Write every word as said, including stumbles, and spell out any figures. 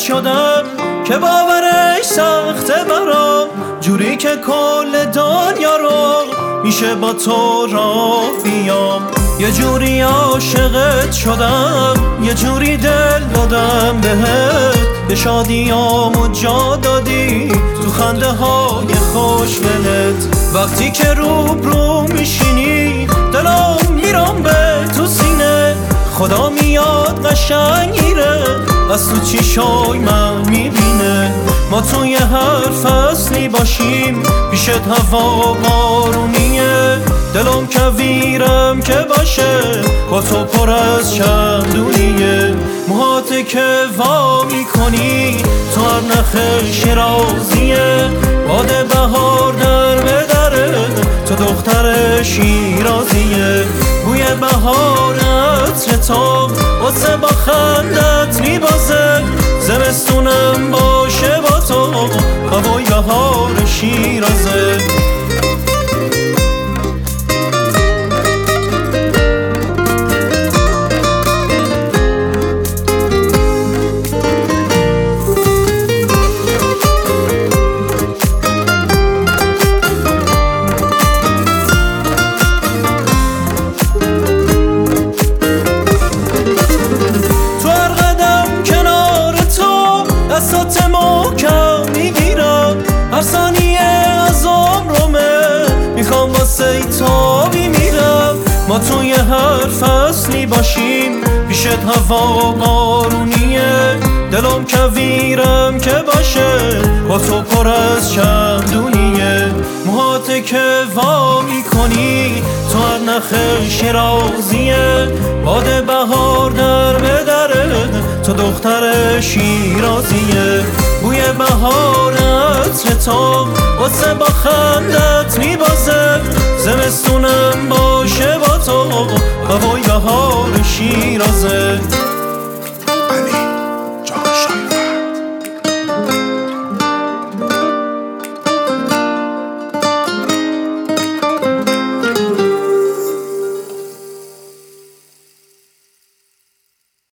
شدم که باورش سخته برام، جوری که کل دنیا رو میشه با تو را بیام. یه جوری عاشقت شدم، یه جوری دل دادم بهت، به شادیامو جا دادی تو خنده های خوشگلت. وقتی که روبرو میشینی دلم میرم به تو سینه، خدا میاد قشنگیره از تو چیشای من میبینه. ما توی هر فصلی باشیم پیشت هوا بارونیه، دلم کویرم که باشه با تو پر از چندونیه. موهات که وا میکنی تو هر نخ شیرازیه، باد بهار در به دره تو دختر شیرازیه. بوی بهار عطر تو واسه با خندت میبازه، زمستونم باشه با تو هوای بهار شیرازه. دستات محکم میگیرم، هر ثانیه از عمرمه میخوام واسه تو میمیرم. ما توی هر فصلی باشیم پیشت هوا بارونیه، دلم کویرم که باشه با تو پر از چندونیه. موهات که وا میکنی تو هر نخ شیرازیه، باد بهار در به دره تو دختر شیرازیه. بوی بهار عطر تو واسه با خندت میبازه، زمستونم باشه با تو هوای بهار شیرازه.